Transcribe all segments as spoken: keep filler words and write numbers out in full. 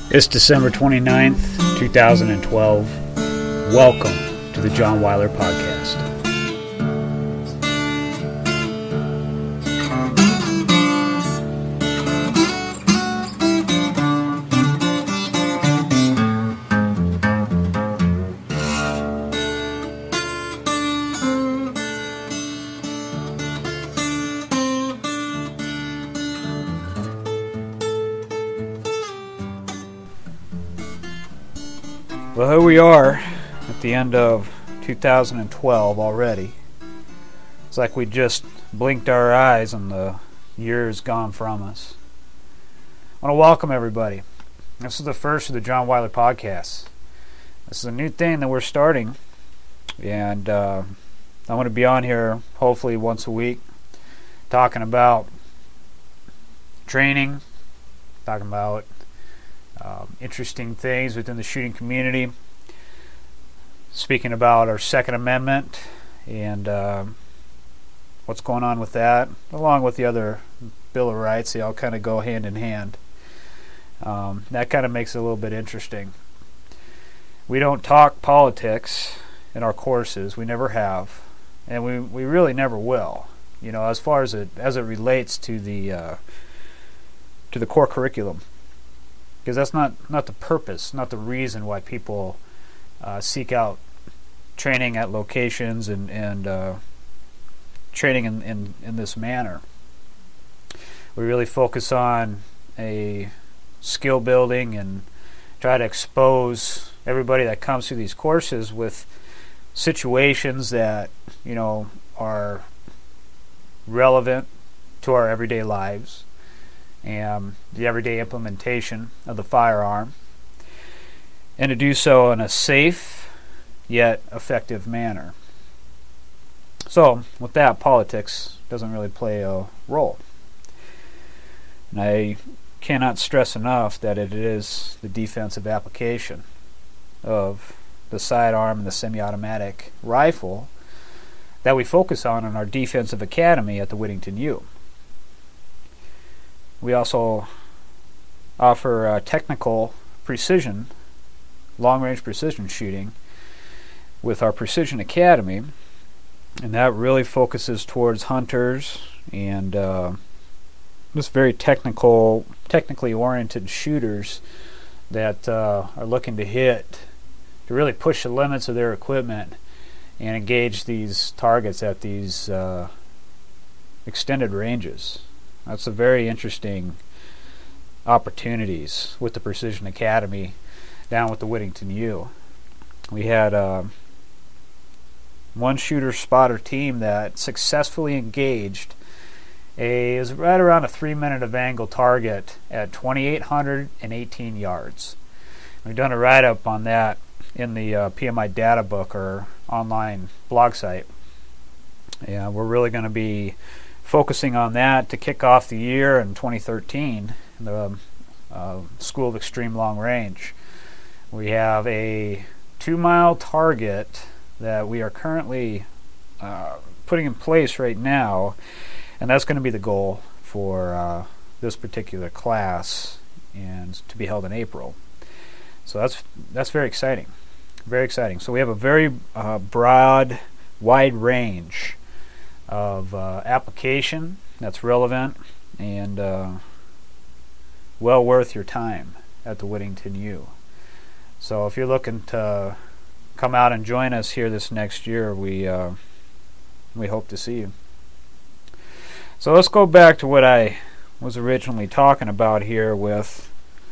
It's December twenty-ninth, twenty twelve. Welcome to the John Weiler Podcast. Well, here we are at the end of two thousand twelve already. It's like we just blinked our eyes and the year is gone from us. I want to welcome everybody. This is the first of the John Weiler Podcasts. This is a new thing that we're starting, and uh, I want to be on here hopefully once a week talking about training, talking about Um, interesting things within the shooting community, speaking about our Second Amendment and uh, what's going on with that, along with the other Bill of Rights. They all kind of go hand in hand. Um, that kind of makes it a little bit interesting. We don't talk politics in our courses. We never have, and we we really never will. You know, as far as it as it relates to the uh, to the core curriculum. Because that's not, not the purpose, not the reason why people uh, seek out training at locations and, and uh, training in, in, in this manner. We really focus on a skill building and try to expose everybody that comes through these courses with situations that, you know, are relevant to our everyday lives. And the everyday implementation of the firearm, and to do so in a safe yet effective manner. So, with that, politics doesn't really play a role. And I cannot stress enough that it is the defensive application of the sidearm and the semi-automatic rifle that we focus on in our defensive academy at the Whittington U. We also offer uh, technical precision, long-range precision shooting with our Precision Academy, and that really focuses towards hunters and uh, just very technical, technically oriented shooters that uh, are looking to hit, to really push the limits of their equipment and engage these targets at these uh, extended ranges. That's a very interesting opportunities with the Precision Academy down with the Whittington U. We had uh, one shooter spotter team that successfully engaged a it was right around a three minute of angle target at two thousand eight hundred eighteen yards. We've done a write-up on that in the uh, P M I data book or online blog site. Yeah, we're really going to be focusing on that to kick off the year in twenty thirteen, the uh, School of Extreme Long Range. We have a two-mile target that we are currently uh, putting in place right now, and that's going to be the goal for uh, this particular class, and to be held in April. So that's that's very exciting, very exciting. So we have a very uh, broad, wide range of uh, application that's relevant and uh, well worth your time at the Whittington U. So if you're looking to come out and join us here this next year, we uh, we hope to see you. So let's go back to what I was originally talking about here with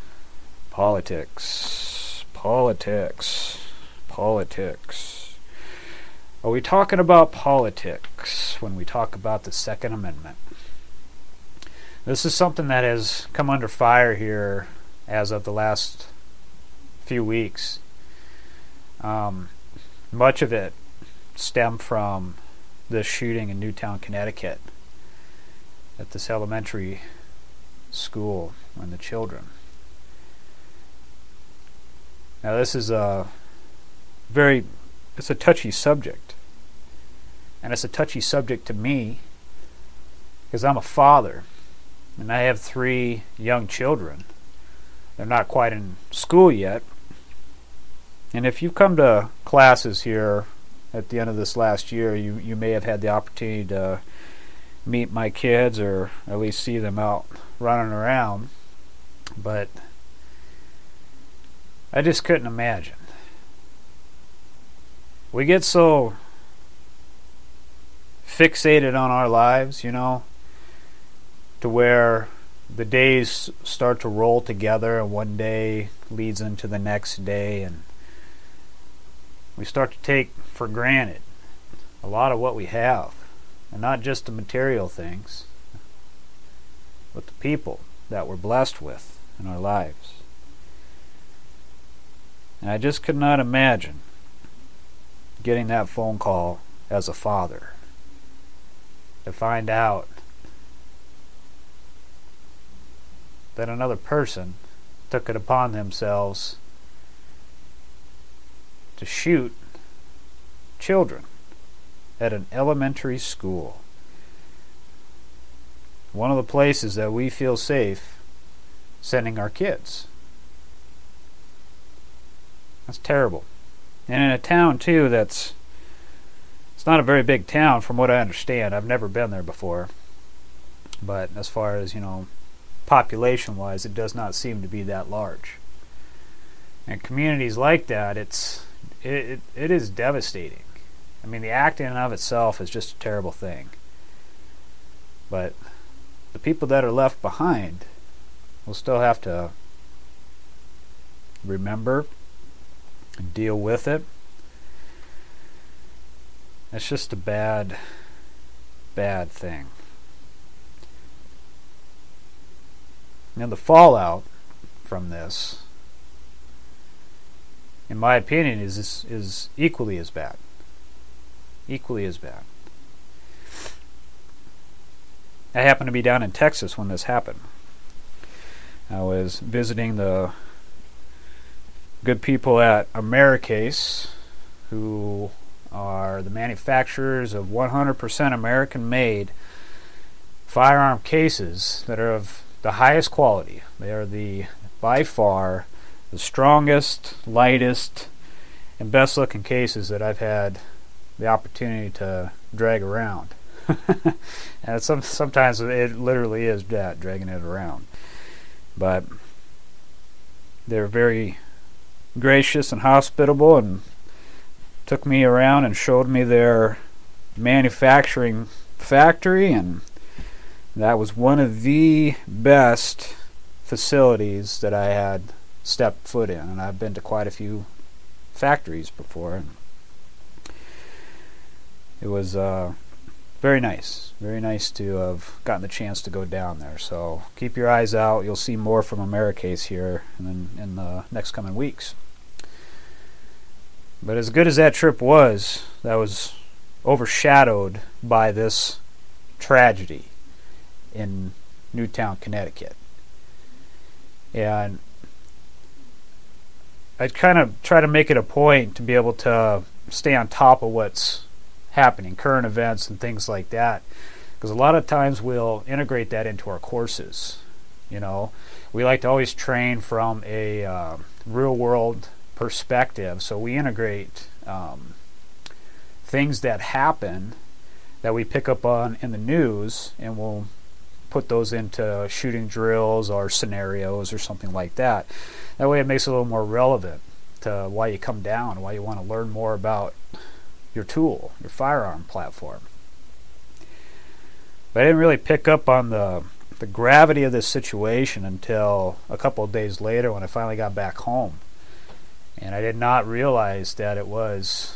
politics, politics, politics. Are we talking about politics when we talk about the Second Amendment? This is something that has come under fire here as of the last few weeks. Um, much of it stemmed from the shooting in Newtown, Connecticut at this elementary school and the children. Now this is a very, it's a touchy subject. And it's a touchy subject to me because I'm a father and I have three young children they're not quite in school yet. And if you come to classes here at the end of this last year, you, you may have had the opportunity to meet my kids or at least see them out running around. But I just couldn't imagine. We get so fixated on our lives, you know, to where the days start to roll together and one day leads into the next day, and we start to take for granted a lot of what we have, and not just the material things, but the people that we're blessed with in our lives. And I just could not imagine getting that phone call as a father to find out that another person took it upon themselves to shoot children at an elementary school. One of the places that we feel safe sending our kids. That's terrible. And in a town, too, that's... It's not a very big town, from what I understand. I've never been there before. But as far as, you know, population-wise, it does not seem to be that large. And communities like that, it's it, it, it is devastating. I mean, the act in and of itself is just a terrible thing. But the people that are left behind will still have to remember and deal with it. It's just a bad, bad thing. Now, the fallout from this, in my opinion, is is, is equally as bad. Equally as bad. I happened to be down in Texas when this happened. I was visiting the good people at Americase, who are the manufacturers of one hundred percent American-made firearm cases that are of the highest quality. They are the, by far, the strongest, lightest, and best-looking cases that I've had the opportunity to drag around. And some, sometimes it literally is that, dragging it around. But they're very gracious and hospitable, and took me around and showed me their manufacturing factory, and that was one of the best facilities that I had stepped foot in. And I've been to quite a few factories before. It was uh, very nice. Very nice to have gotten the chance to go down there. So keep your eyes out. You'll see more from Americase here in, in the next coming weeks. But as good as that trip was, that was overshadowed by this tragedy in Newtown, Connecticut. And I kind of try to make it a point to be able to stay on top of what's happening, current events and things like that, because a lot of times we'll integrate that into our courses. You know, we like to always train from a uh, real-world perspective, so we integrate um, things that happen that we pick up on in the news, and we'll put those into shooting drills or scenarios or something like that. That way it makes it a little more relevant to why you come down, why you want to learn more about your tool, your firearm platform. But I didn't really pick up on the the gravity of this situation until a couple of days later when I finally got back home. And I did not realize that it was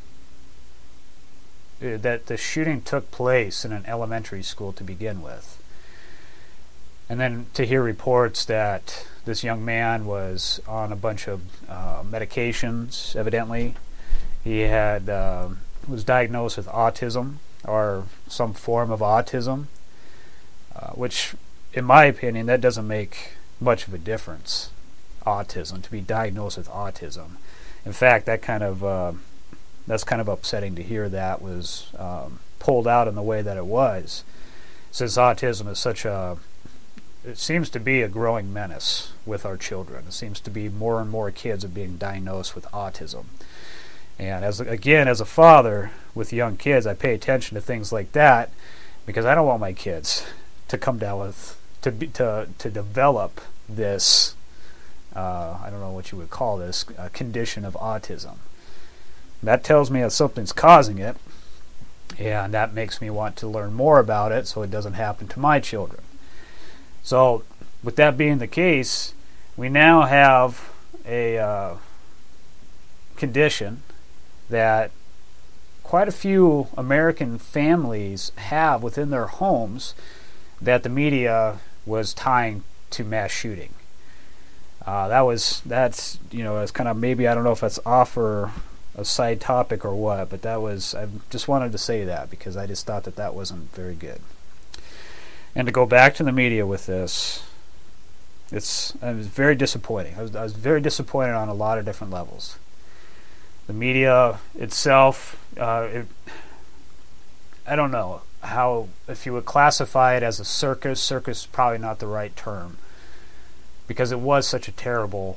uh, that the shooting took place in an elementary school to begin with. And then to hear reports that this young man was on a bunch of uh, medications, evidently. He had uh, was diagnosed with autism or some form of autism, uh, which, in my opinion, that doesn't make much of a difference. Autism, to be diagnosed with autism. In fact, that kind of uh, that's kind of upsetting to hear that was um, pulled out in the way that it was, since autism is such a it seems to be a growing menace with our children. It seems to be more and more kids are being diagnosed with autism. And as again, as a father with young kids, I pay attention to things like that because I don't want my kids to come down with to be, to to develop this. Uh, I don't know what you would call this uh, condition of autism. That tells me that something's causing it, and that makes me want to learn more about it so it doesn't happen to my children. So, with that being the case, we now have a uh, condition that quite a few American families have within their homes that the media was tying to mass shooting. Uh, that was, that's, you know, it's kind of maybe, I don't know if that's off or a side topic or what, but that was, I just wanted to say that because I just thought that that wasn't very good. And to go back to the media with this, it's, it was very disappointing. I was, I was very disappointed on a lot of different levels. The media itself, uh, it, I don't know how, if you would classify it as a circus, circus is probably not the right term, because it was such a terrible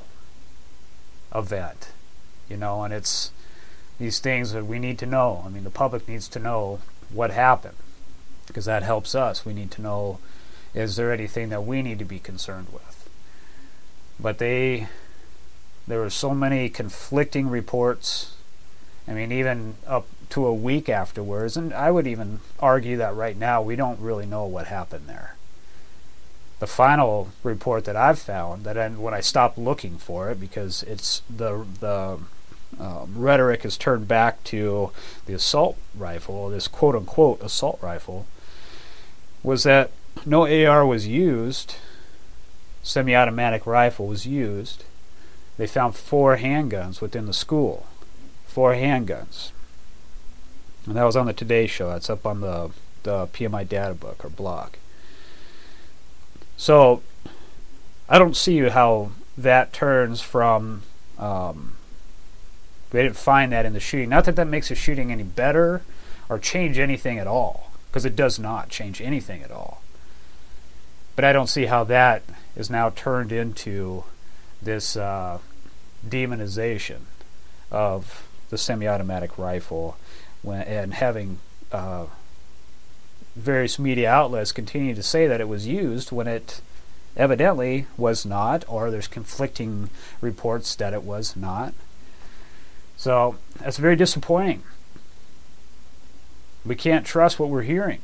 event, you know, and it's these things that we need to know. I mean, the public needs to know what happened, because that helps us. We need to know, is there anything that we need to be concerned with? But they, there were so many conflicting reports. I mean, even up to a week afterwards, and I would even argue that right now we don't really know what happened there. The final report that I've found, that I, when I stopped looking for it, because it's the the um, rhetoric has turned back to the assault rifle, this quote-unquote assault rifle, was that no A R was used, semi-automatic rifle was used. They found four handguns within the school, four handguns. And that was on the Today Show. That's up on the, the P M I data book or blog. So, I don't see how that turns from, um, they didn't find that in the shooting. Not that that makes the shooting any better or change anything at all, because it does not change anything at all. But I don't see how that is now turned into this uh, demonization of the semi-automatic rifle, when, and having uh, various media outlets continue to say that it was used when it evidently was not, or there's conflicting reports that it was not. So that's very disappointing. We can't trust what we're hearing.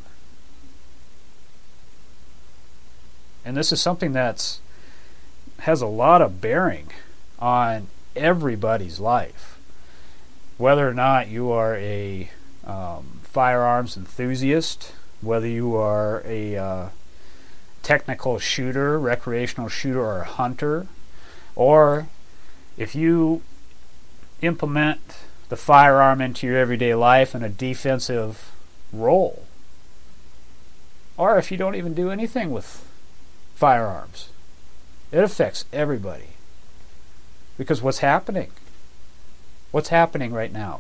And this is something that's has a lot of bearing on everybody's life. Whether or not you are a um, firearms enthusiast, whether you are a uh, technical shooter, recreational shooter, or a hunter, or if you implement the firearm into your everyday life in a defensive role, or if you don't even do anything with firearms, it affects everybody. Because what's happening? What's happening right now?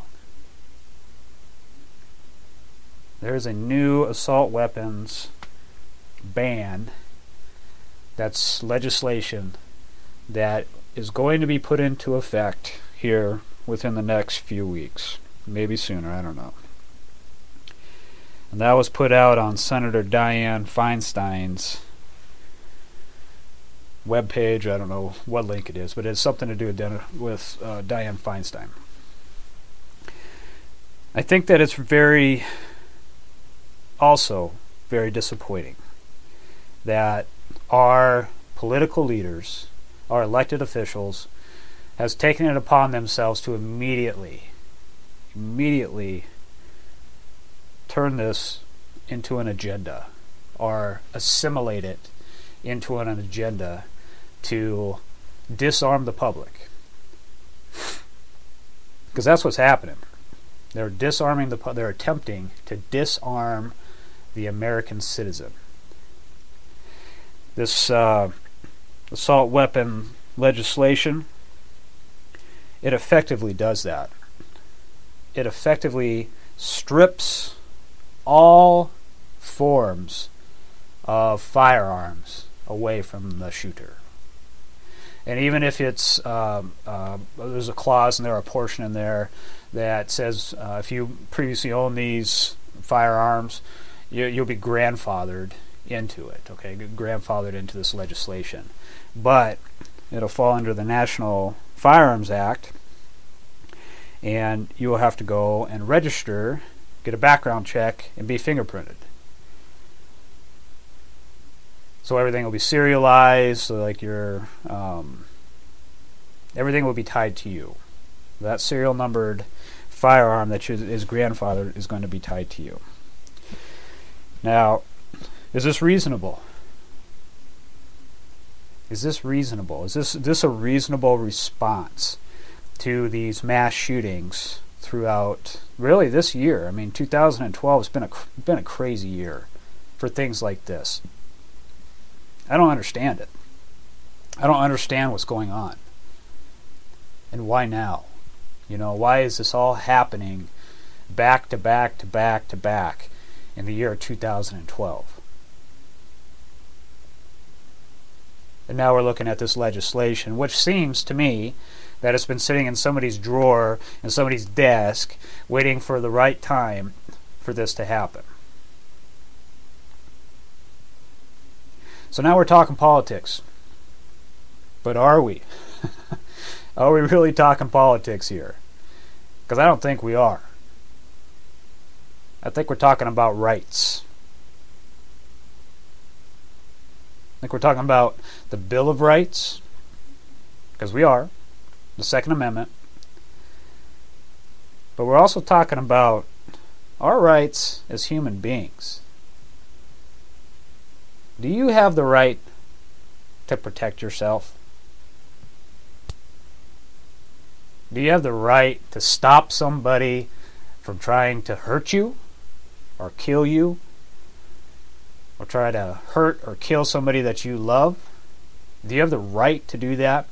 There's a new assault weapons ban, that's legislation that is going to be put into effect here within the next few weeks, maybe sooner, I don't know. And that was put out on Senator Dianne Feinstein's webpage. I don't know what link it is, but it has something to do with, Den- with uh, Dianne Feinstein. I think that it's very, also very disappointing that our political leaders, our elected officials, has taken it upon themselves to immediately, immediately turn this into an agenda, or assimilate it into an agenda to disarm the public. Because that's what's happening. They're disarming the. They're attempting to disarm the American citizen. This uh, assault weapon legislation, it effectively does that. It effectively strips all forms of firearms away from the shooter. And even if it's uh, uh, there's a clause in there, a portion in there that says uh, if you previously owned these firearms, you, you'll be grandfathered into it. Okay, grandfathered into this legislation, but it'll fall under the National Firearms Act, and you will have to go and register, get a background check, and be fingerprinted. So everything will be serialized, so like your um, everything will be tied to you. That serial numbered firearm that is grandfathered is going to be tied to you. Now, is this reasonable? Is this reasonable? Is this this a reasonable response to these mass shootings throughout really this year? I mean, two thousand twelve has been a been a crazy year for things like this. I don't understand it. I don't understand what's going on. And why now? You know, why is this all happening back to back to back to back in the year two thousand twelve? And now we're looking at this legislation, which seems to me that it's been sitting in somebody's drawer, in somebody's desk, waiting for the right time for this to happen. So now we're talking politics. But are we? Are we really talking politics here? Because I don't think we are. I think we're talking about rights. I think we're talking about the Bill of Rights, because we are, the Second Amendment. But we're also talking about our rights as human beings. Do you have the right to protect yourself? Do you have the right to stop somebody from trying to hurt you or kill you or try to hurt or kill somebody that you love? Do you have the right to do that?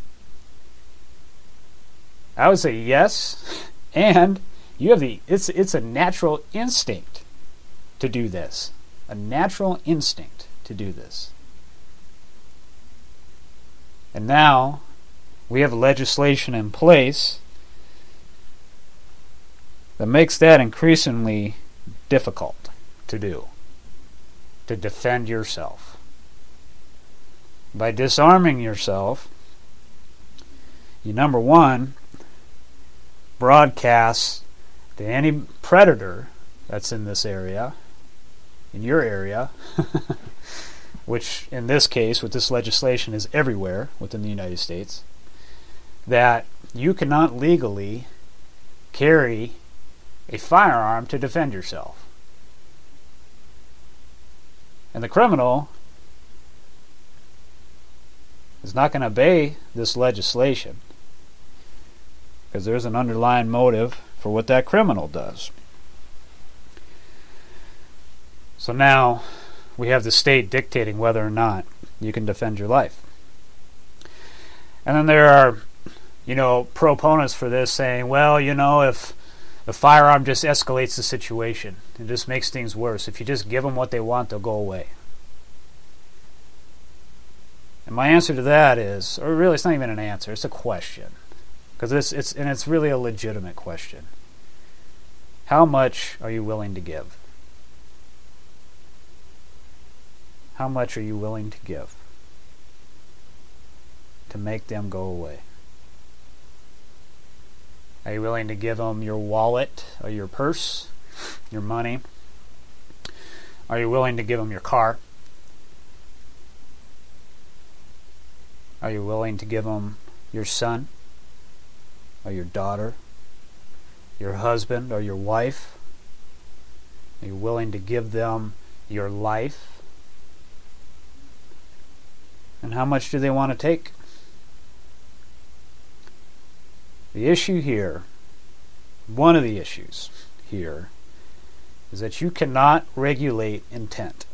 I would say yes, and you have the it's it's a natural instinct to do this. A natural instinct to do this. And now we have legislation in place that makes that increasingly difficult to do, to defend yourself. By disarming yourself, you, number one, broadcast to any predator that's in this area, in your area, which in this case, with this legislation, is everywhere within the United States, that you cannot legally carry a firearm to defend yourself. And the criminal is not going to obey this legislation because there's an underlying motive for what that criminal does. So now we have the state dictating whether or not you can defend your life. And then there are, you know, proponents for this saying, well, you know, if the firearm just escalates the situation, it just makes things worse. If you just give them what they want, they'll go away. And my answer to that is, or really it's not even an answer, it's a question. Because it's, it's, and it's really a legitimate question. How much are you willing to give? How much are you willing to give to make them go away? Are you willing to give them your wallet or your purse, your money? Are you willing to give them your car? Are you willing to give them your son or your daughter, your husband or your wife? Are you willing to give them your life? And how much do they want to take? The issue here, one of the issues here, is that you cannot regulate intent.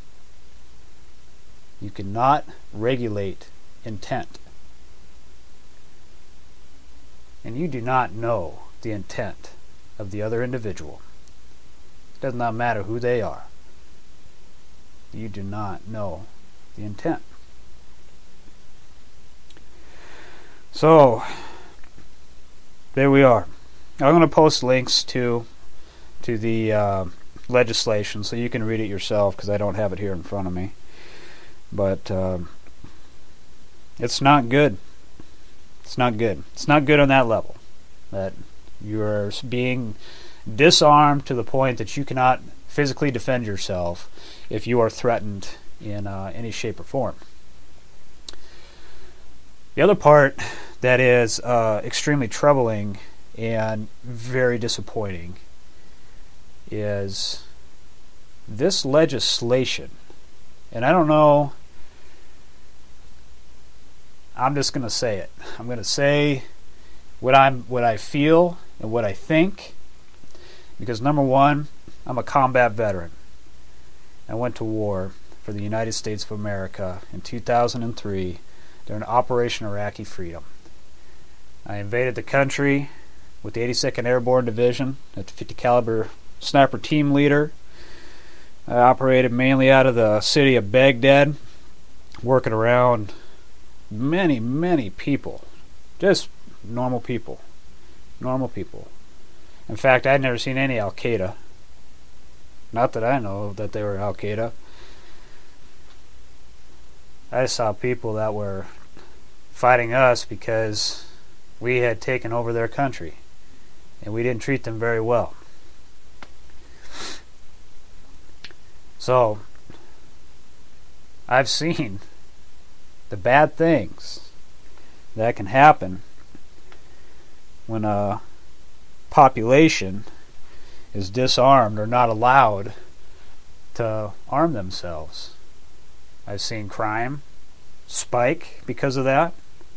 You cannot regulate intent. And you do not know the intent of the other individual. It does not matter who they are. You do not know the intent. So, there we are. I'm going to post links to to the uh, legislation so you can read it yourself, because I don't have it here in front of me. But uh, it's not good. It's not good. It's not good on that level. That you are being disarmed to the point that you cannot physically defend yourself if you are threatened in uh, any shape or form. The other part that is uh, extremely troubling and very disappointing is this legislation. And I don't know, I'm just going to say it. I'm going to say what I'm, what I feel and what I think, because number one, I'm a combat veteran. I went to war for the United States of America in two thousand three during Operation Iraqi Freedom. I invaded the country with the eighty-second Airborne Division at the fifty caliber sniper team leader. I operated mainly out of the city of Baghdad, working around many, many people. Just normal people. Normal people. In fact, I'd never seen any Al-Qaeda. Not that I know that they were Al-Qaeda. I saw people that were fighting us because we had taken over their country, and we didn't treat them very well. So, I've seen the bad things that can happen when a population is disarmed or not allowed to arm themselves. I've seen crime spike because of that.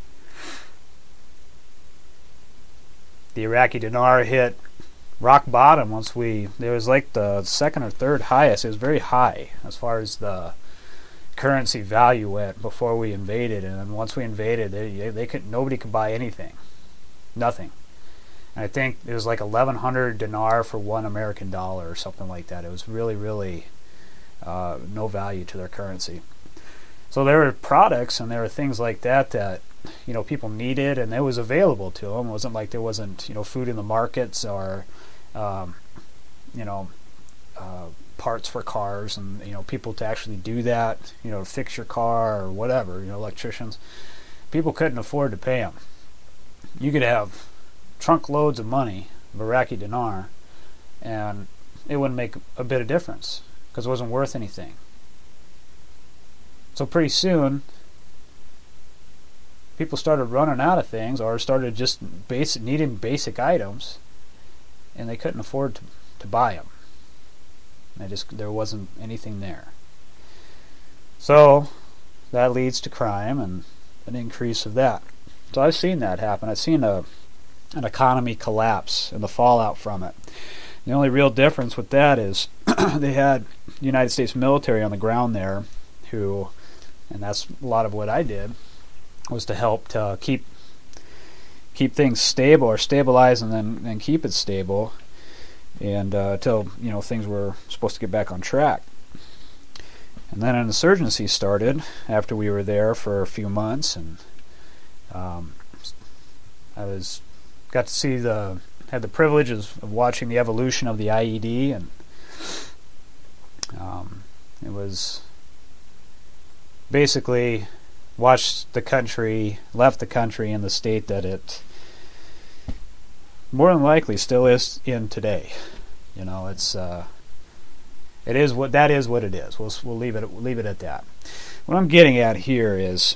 The Iraqi dinar hit rock bottom once we, it was like the second or third highest. It was very high as far as the currency value went before we invaded, and then once we invaded, they, they could, nobody could buy anything. Nothing. And I think it was like eleven hundred dinar for one American dollar or something like that. It was really, really uh, no value to their currency. So there were products and there were things like that that, you know, people needed, and it was available to them. It wasn't like there wasn't, you know, food in the markets or, um, you know, uh, parts for cars and, you know, people to actually do that, you know, fix your car or whatever, you know, electricians. People couldn't afford to pay them. You could have trunk loads of money of Iraqi dinar, and it wouldn't make a bit of difference because it wasn't worth anything. So pretty soon, people started running out of things, or started just basic, needing basic items, and they couldn't afford to, to buy them. They just, there wasn't anything there. So that leads to crime and an increase of that. So I've seen that happen. I've seen a an economy collapse and the fallout from it. The only real difference with that is they had the United States military on the ground there who, and that's a lot of what I did, was to help to keep keep things stable, or stabilize and then and keep it stable, and uh, until, you know, things were supposed to get back on track. And then an insurgency started after we were there for a few months, and um, I was got to see the had the privilege of watching the evolution of the I E D, and um, it was basically watched the country, left the country in the state that it more than likely still is in today. You know, it's uh, it is what that is what it is. We'll we'll leave it we'll leave it at that. What I'm getting at here is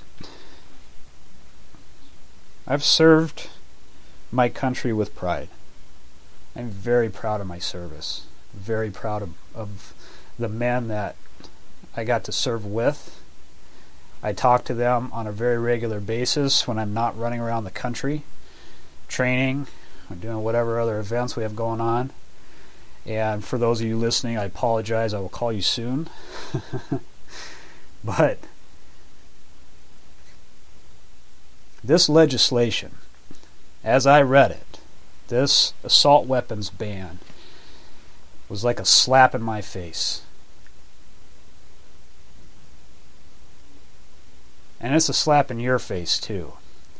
I've served my country with pride. I'm very proud of my service. Very proud of, of the men that I got to serve with. I talk to them on a very regular basis when I'm not running around the country, training, or doing whatever other events we have going on. And for those of you listening, I apologize. I will call you soon. But this legislation, as I read it, this assault weapons ban was like a slap in my face. And it's a slap in your face, too.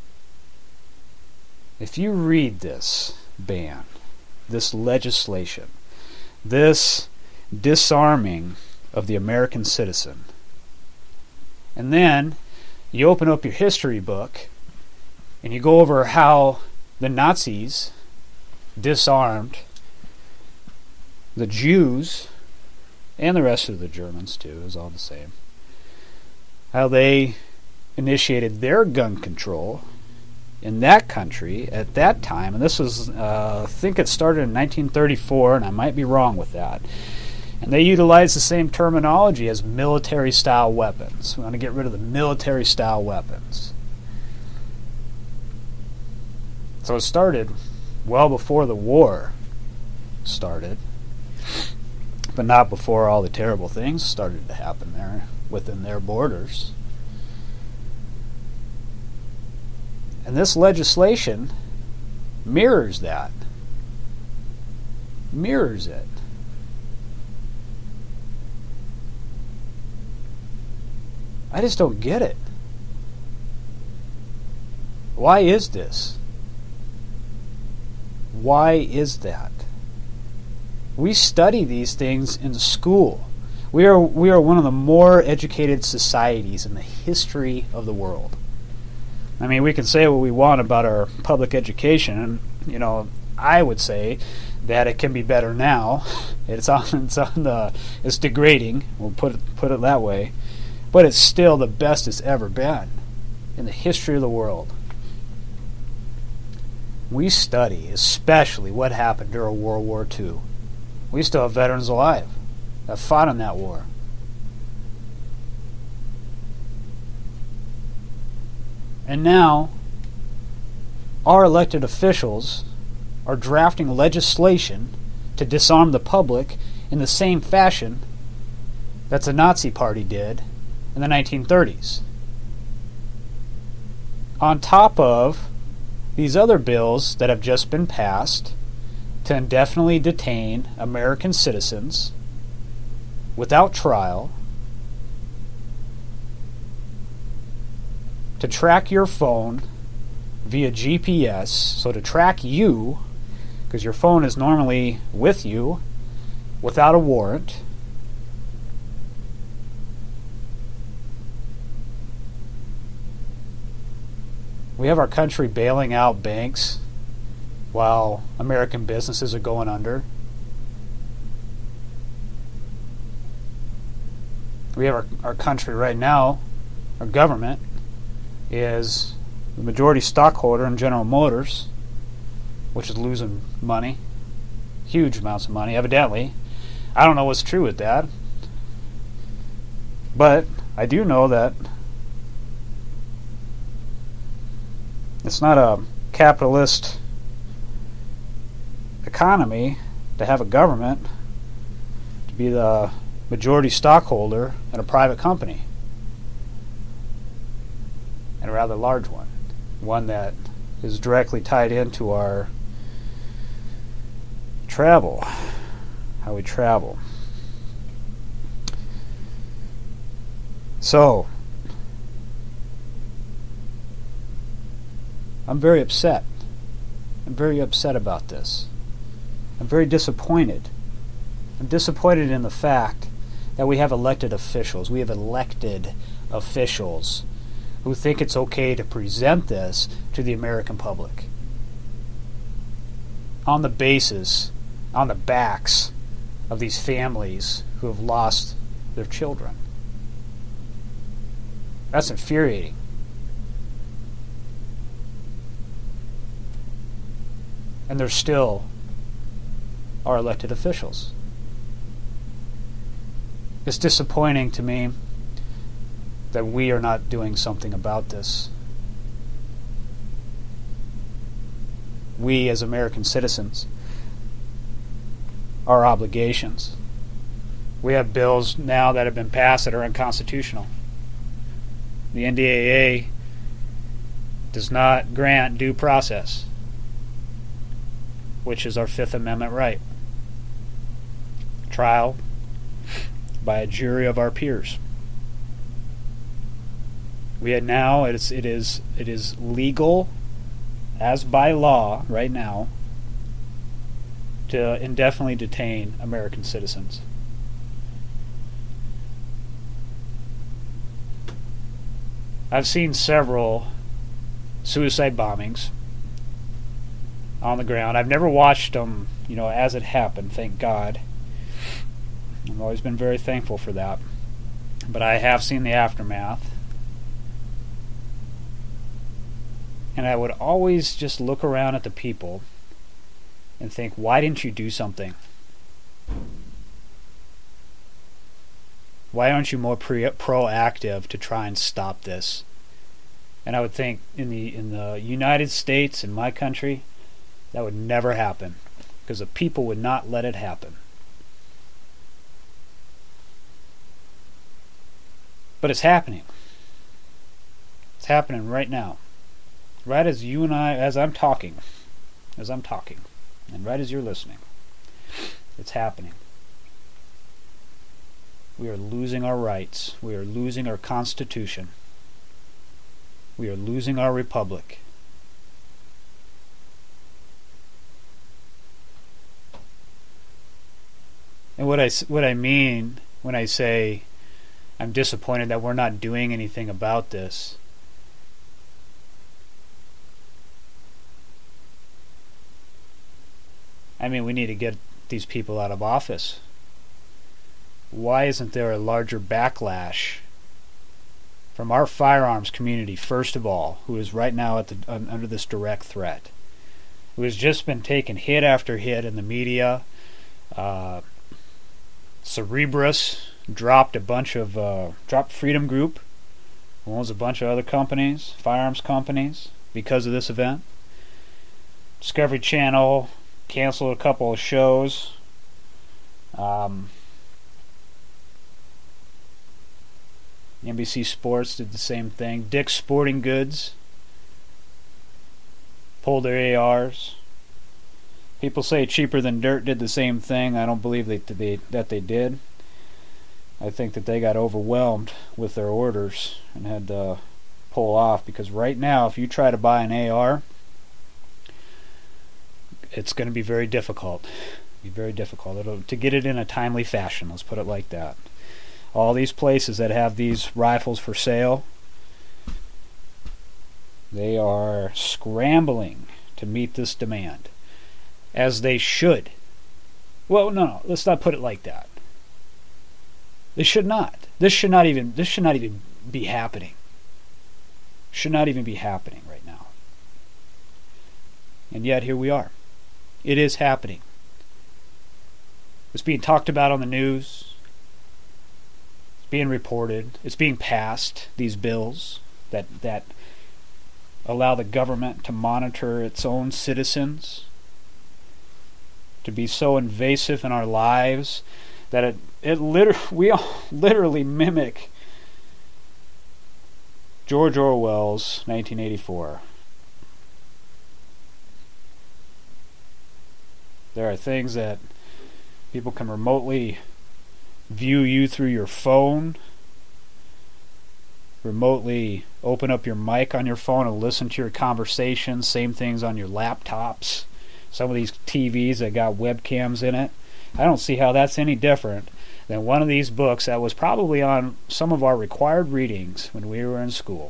If you read this ban, this legislation, this disarming of the American citizen, and then you open up your history book and you go over how the Nazis disarmed the Jews and the rest of the Germans too, is all the same. How they initiated their gun control in that country at that time, and this was, uh, I think it started in nineteen thirty-four, and I might be wrong with that. And they utilized the same terminology as military-style weapons. We want to get rid of the military-style weapons. So it started well before the war started, but not before all the terrible things started to happen there within their borders. And this legislation mirrors that. Mirrors it. I just don't get it. Why is this? Why is that? We study these things in school. We are we are one of the more educated societies in the history of the world. I mean, we can say what we want about our public education, and you know, I would say that it can be better now. It's on it's on the it's degrading. We'll put it put it that way, but it's still the best it's ever been in the history of the world. We study, especially what happened during World War Two. We still have veterans alive that fought in that war. And now, our elected officials are drafting legislation to disarm the public in the same fashion that the Nazi Party did in the nineteen thirties. On top of these other bills that have just been passed to indefinitely detain American citizens without trial, to track your phone via G P S, so to track you, because your phone is normally with you without a warrant. We have our country bailing out banks while American businesses are going under. We have our, our country right now, our government, is the majority stockholder in General Motors, which is losing money, huge amounts of money, evidently. I don't know what's true with that, but I do know that it's not a capitalist economy to have a government to be the majority stockholder in a private company, and a rather large one, one that is directly tied into our travel, how we travel. So, I'm very upset. I'm very upset about this. I'm very disappointed. I'm disappointed in the fact that we have elected officials. We have elected officials who think it's okay to present this to the American public on the basis, on the backs of these families who have lost their children. That's infuriating. And they're still our elected officials. It's disappointing to me that we are not doing something about this. We, as American citizens, our obligations. We have bills now that have been passed that are unconstitutional. The N D A A does not grant due process, which is our Fifth Amendment right. Trial by a jury of our peers. We had now it is it is it is legal, as by law right now, to indefinitely detain American citizens. I've seen several suicide bombings on the ground. I've never watched them, you know, as it happened, thank God. I've always been very thankful for that. But I have seen the aftermath. And I would always just look around at the people and think, why didn't you do something? Why aren't you more pre- proactive to try and stop this? And I would think in the in the United States, in my country, that would never happen, because the people would not let it happen. But it's happening. It's happening right now. Right as you and I, as I'm talking, as I'm talking, and right as you're listening, it's happening. We are losing our rights. We are losing our Constitution. We are losing our republic. And what I, what I mean when I say I'm disappointed that we're not doing anything about this, I mean, we need to get these people out of office. Why isn't there a larger backlash from our firearms community, first of all, who is right now at the, um, under this direct threat, who has just been taking hit after hit in the media? Uh, Cerebrus dropped a bunch of, uh, dropped Freedom Group, owns a bunch of other companies, firearms companies, because of this event. Discovery Channel canceled a couple of shows. Um... N B C Sports did the same thing. Dick's Sporting Goods pulled their A Rs. People say Cheaper Than Dirt did the same thing. I don't believe they, they, that they did. I think that they got overwhelmed with their orders and had to pull off, because right now, if you try to buy an A R, it's going to be very difficult. Be very difficult It'll, to get it in a timely fashion. Let's put it like that. All these places that have these rifles for sale, they are scrambling to meet this demand, as they should. Well, no, no, let's not put it like that. They should not. This should not even. This should not even be happening. Should not even be happening right now. And yet here we are. It is happening. It's being talked about on the news. Being reported, it's being passed, these bills that that allow the government to monitor its own citizens, to be so invasive in our lives that it it literally we all literally mimic George Orwell's nineteen eighty-four. There are things that people can remotely view you through your phone, remotely open up your mic on your phone and listen to your conversations. Same things on your laptops. Some of these T Vs that got webcams in it. I don't see how that's any different than one of these books that was probably on some of our required readings when we were in school.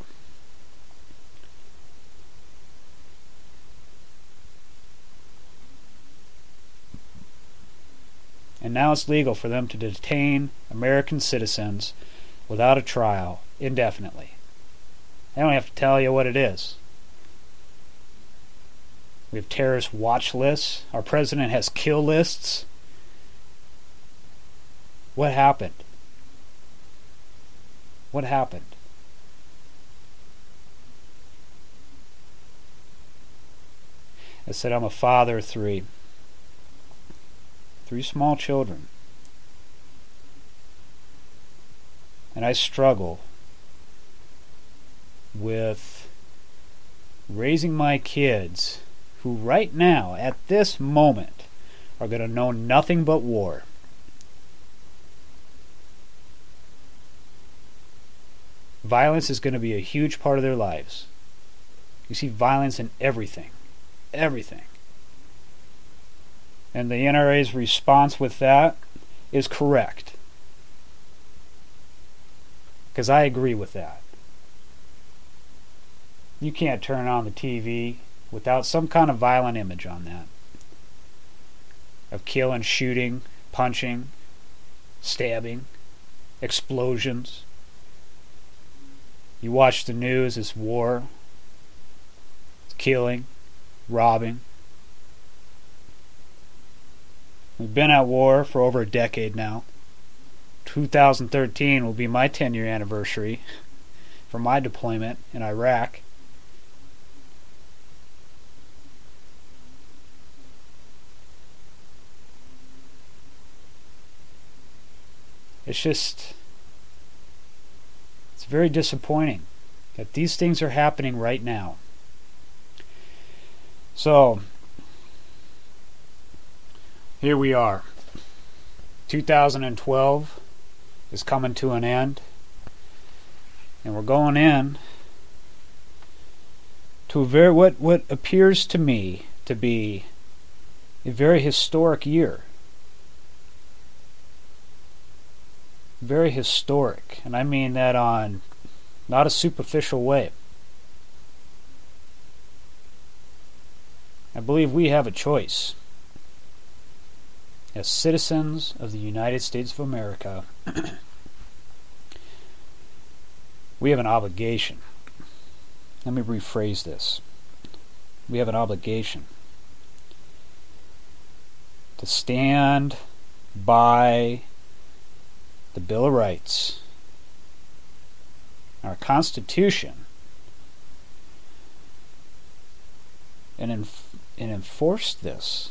And now it's legal for them to detain American citizens without a trial indefinitely. I don't have to tell you what it is. We have terrorist watch lists. Our president has kill lists. What happened? What happened? I said, I'm a father of three. Three small children. And I struggle with raising my kids, who right now, at this moment, are going to know nothing but war. violence is going to be a huge part of their lives. You see violence in everything. Everything. And the N R A's response with that is correct. Because I agree with that. You can't turn on the T V without some kind of violent image on that. Of killing, shooting, punching, stabbing, explosions. You watch the news, it's war, it's killing, robbing. We've been at war for over a decade now. two thousand thirteen will be my ten-year anniversary for my deployment in Iraq. It's just, it's very disappointing that these things are happening right now. So, here we are. two thousand twelve is coming to an end, and we're going in to a very what what appears to me to be a very historic year. Very historic, and I mean that on not a superficial way. I believe we have a choice. As citizens of the United States of America, we have an obligation. Let me rephrase this. We have an obligation to stand by the Bill of Rights, our Constitution, and, enf- and enforce this.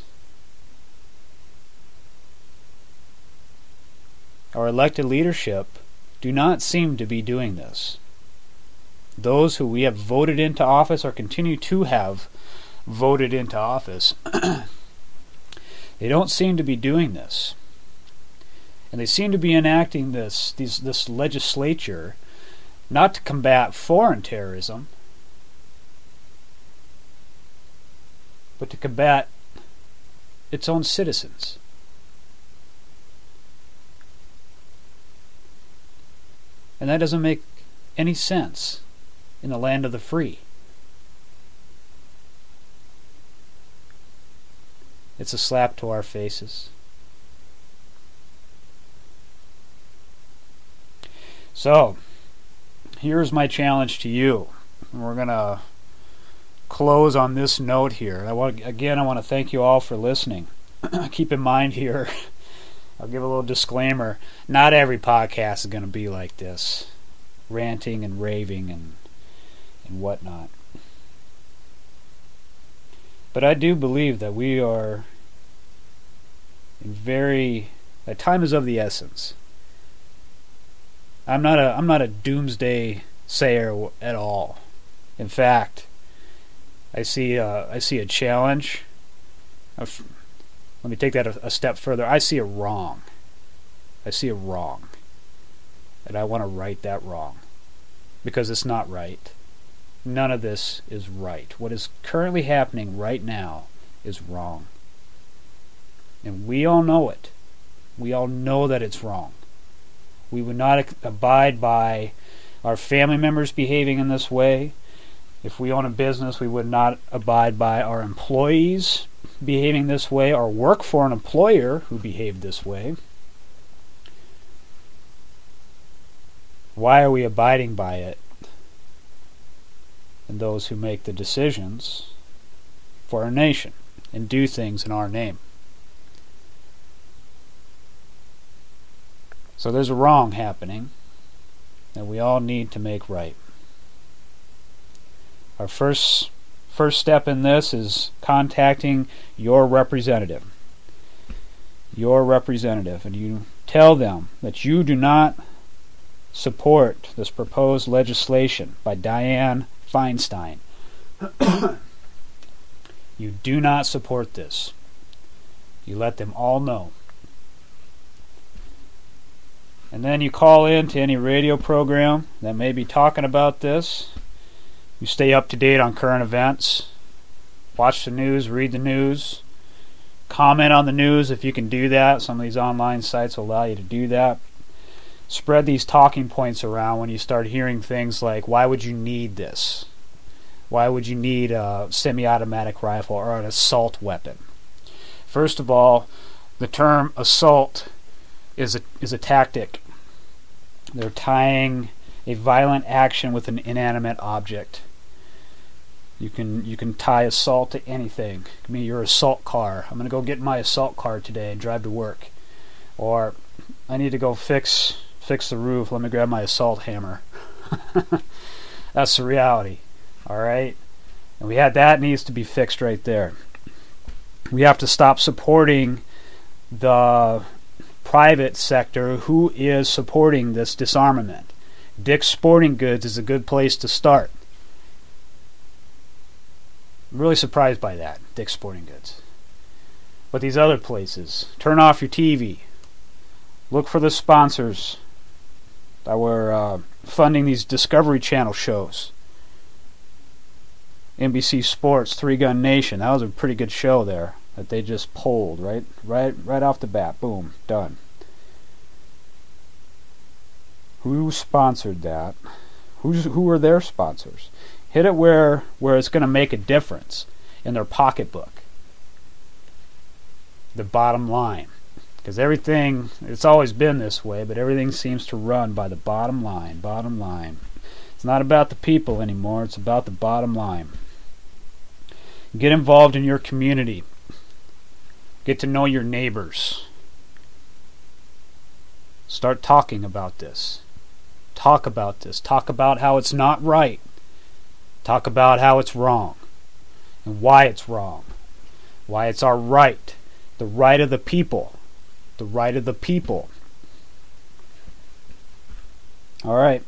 Our elected leadership do not seem to be doing this. Those who we have voted into office or continue to have voted into office, they don't seem to be doing this. And they seem to be enacting this these, this legislature not to combat foreign terrorism, but to combat its own citizens. And that doesn't make any sense in the land of the free. It's a slap to our faces. So, here's my challenge to you. We're going to close on this note here. I want, again, I want to thank you all for listening. Keep in mind here, I'll give a little disclaimer. Not every podcast is going to be like this. Ranting and raving and, and whatnot. But I do believe that we are in very... that time is of the essence. I'm not a I'm not a doomsday sayer at all. In fact, I see a, I see a challenge. Of, let me take that a, a step further. I see a wrong. I see a wrong. And I want to right that wrong. Because it's not right. None of this is right. What is currently happening right now is wrong. And we all know it. We all know that it's wrong. We would not abide by our family members behaving in this way. If we own a business, we would not abide by our employees behaving this way or work for an employer who behaved this way. Why are we abiding by it? And those who make the decisions for our nation and do things in our name. So there's a wrong happening that we all need to make right. Our first first step in this is contacting your representative. Your representative. And you tell them that you do not support this proposed legislation by Dianne Feinstein. You do not support this. You let them all know. And then you call in to any radio program that may be talking about this. You stay up to date on current events. Watch the news, read the news. Comment on the news if you can do that. Some of these online sites will allow you to do that. Spread these talking points around when you start hearing things like, why would you need this? Why would you need a semi-automatic rifle or an assault weapon? First of all, the term assault is a, is a tactic. They're tying a violent action with an inanimate object. You can you can tie assault to anything. I mean, your assault car. I'm going to go get my assault car today and drive to work. Or I need to go fix fix the roof. Let me grab my assault hammer. That's the reality. All right? And we had that needs to be fixed right there. We have to stop supporting the private sector who is supporting this disarmament. Dick's Sporting Goods is a good place to start. I'm really surprised by that, Dick's Sporting Goods. But these other places, turn off your T V. Look for the sponsors that were uh, funding these Discovery Channel shows. N B C Sports, Three Gun Nation. That was a pretty good show there that they just pulled right, right, right off the bat. Boom, done. Who sponsored that? Who's who were their sponsors? Hit it where where it's going to make a difference in their pocketbook. The bottom line, because everything it's always been this way, but everything seems to run by the bottom line. Bottom line. It's not about the people anymore. It's about the bottom line. Get involved in your community. Get to know your neighbors. Start talking about this. Talk about this. Talk about how it's not right. Talk about how it's wrong. And why it's wrong. Why it's our right. The right of the people. The right of the people. All right.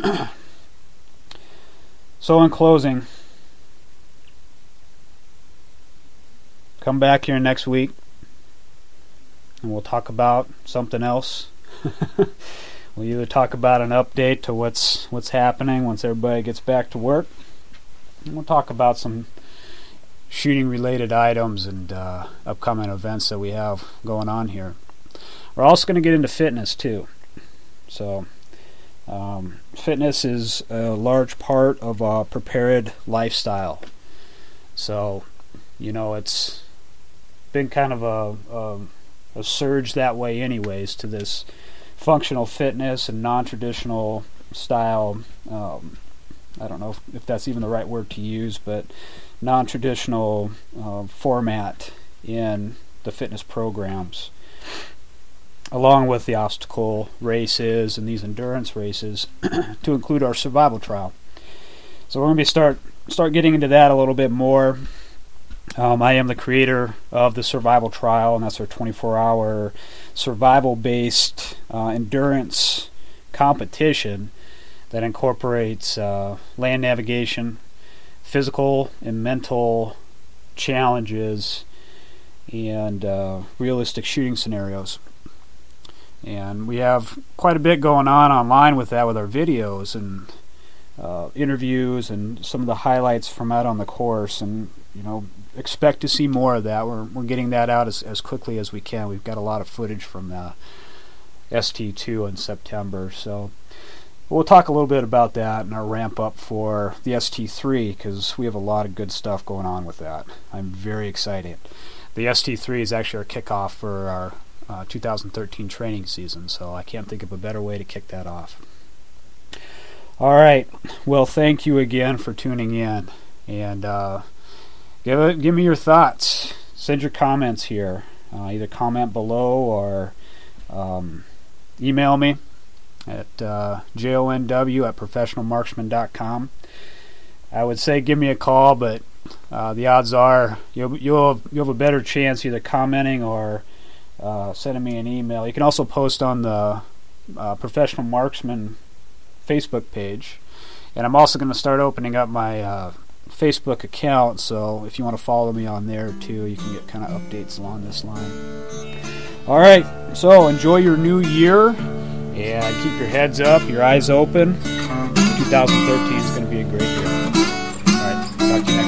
So in closing, come back here next week and we'll talk about something else. We'll either talk about an update to what's what's happening once everybody gets back to work. And we'll talk about some shooting related items and uh, upcoming events that we have going on here. We're also going to get into fitness too. So um, fitness is a large part of a prepared lifestyle. So, you know, it's been kind of a, a, a surge that way anyways to this functional fitness and non-traditional style, um, I don't know if, if that's even the right word to use, but non-traditional uh, format in the fitness programs, along with the obstacle races and these endurance races to include our survival trial. So we're going to be start start getting into that a little bit more. Um, I am the creator of the Survival Trial, and that's our twenty-four hour survival-based uh, endurance competition that incorporates uh, land navigation, physical and mental challenges, and uh, realistic shooting scenarios. And we have quite a bit going on online with that, with our videos and uh, interviews and some of the highlights from out on the course. And you know, expect to see more of that. We're we're getting that out as as quickly as we can. We've got a lot of footage from the S T two in September, so we'll talk a little bit about that and our ramp up for the S T three, because we have a lot of good stuff going on with that. I'm very excited. The S T three is actually our kickoff for our uh, two thousand thirteen training season, so I can't think of a better way to kick that off. All right. Well, thank you again for tuning in, and uh, give it, give me your thoughts. Send your comments here. Uh, either comment below or um, email me at uh, jonw at professional marksman dot com. I would say give me a call, but uh, the odds are you'll you'll have, you'll have a better chance either commenting or uh, sending me an email. You can also post on the uh, Professional Marksman Facebook page, and I'm also going to start opening up my uh, Facebook account, so if you want to follow me on there too, you can get kind of updates along this line. All right, so enjoy your new year, And keep your heads up, your eyes open. twenty thirteen is going to be a great year. All right, talk to you next time.